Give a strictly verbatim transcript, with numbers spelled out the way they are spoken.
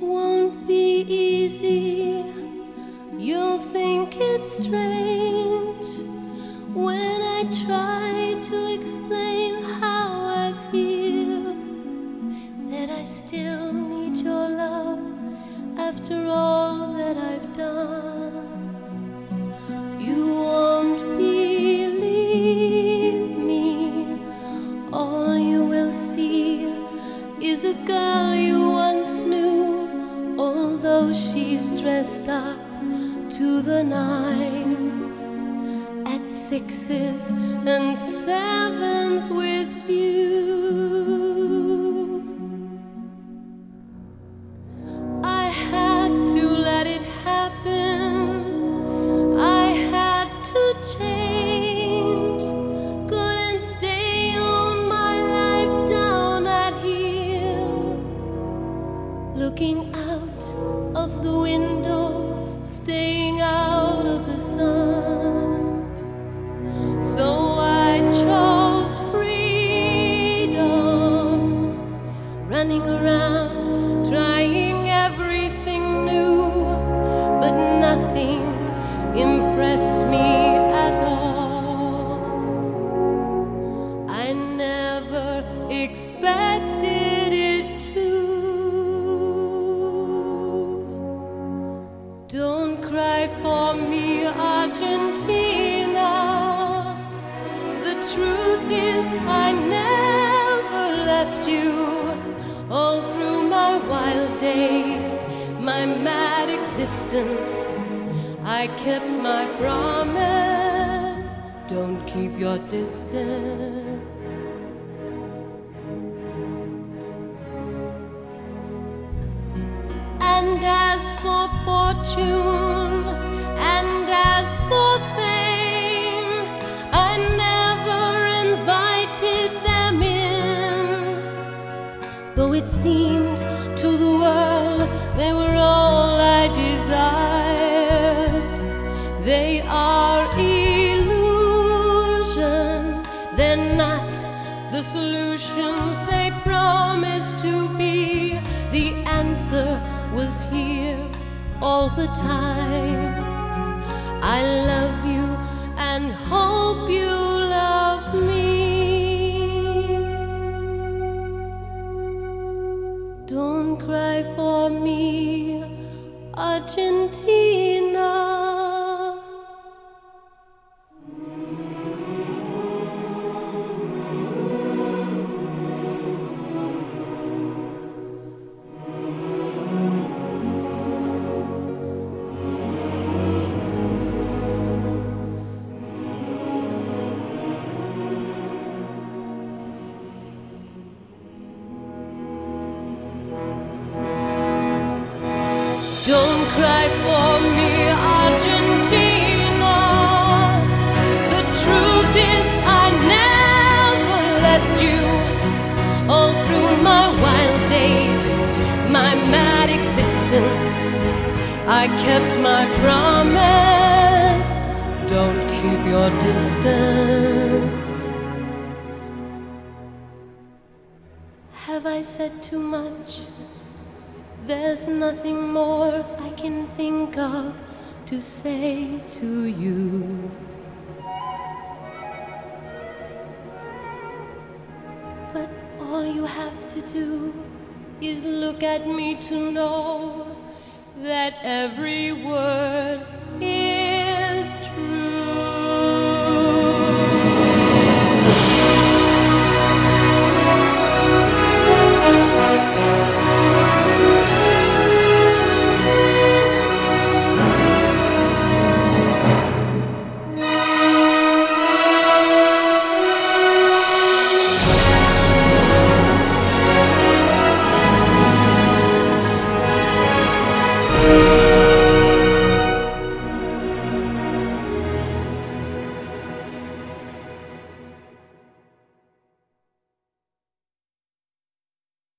won't be easy. You'll think it's strange when I try to explain how I feel, that I still need your love after all that I've done. You won't believe me. All you will see is a girl you once knew, although she's dressed up to the nines, at sixes and sevens with you. I had to let it happen. I had to change. Couldn't stay on my life down at heel, looking out of the window, staying out of the sun. So I chose freedom, running around, trying everything new, but nothing impressed me at all. I never expected it to. Don't cry for me, Argentina. The truth is I never left you. All through my wild days, my mad existence, I kept my promise. Don't keep your distance. And as for fortune, and as for fame, I never invited them in, though it seemed to the world they were all I desired. They are illusions, they're not the solutions they promised to be. The answer was here all the time. I love you and hope you love me. Don't cry for me, Argentina. Don't cry for me, Argentina. The truth is I never left you. All through my wild days, my mad existence, I kept my promise. Don't keep your distance. Have I said too much? There's nothing more I can think of to say to you. But all you have to do is look at me to know that every word is